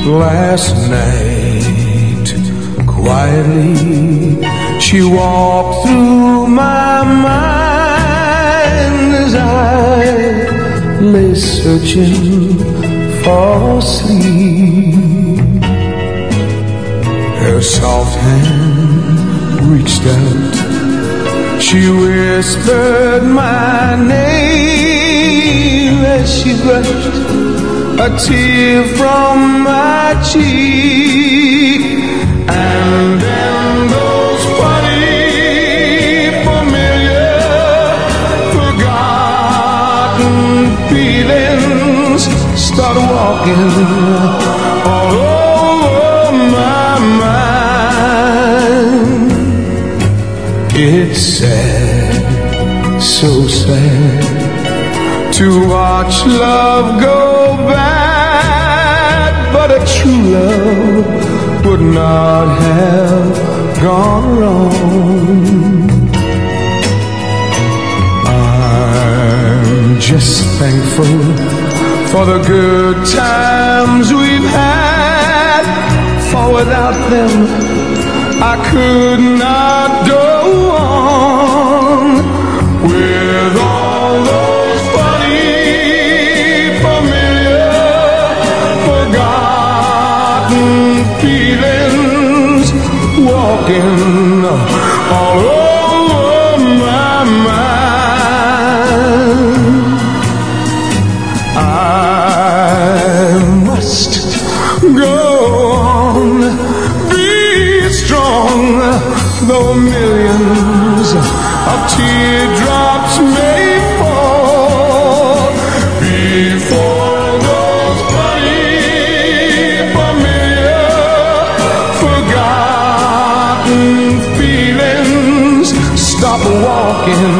Last night, quietly, she walked through my mind as I lay searching for sleep. Her soft hand reached out, she whispered my name as she brushed a tear from my cheek. And then those funny, familiar, forgotten feelings start walking all over my mind. It's sad, so sad, to watch love go bad, but a true love would not have gone wrong. I'm just thankful for the good times we've had, for without them I could not go on with all those funny, familiar, forgotten feelings walking all over my mind. I must go on, be strong, though millions of teardrops may fall before those funny, familiar, forgotten feelings stop walking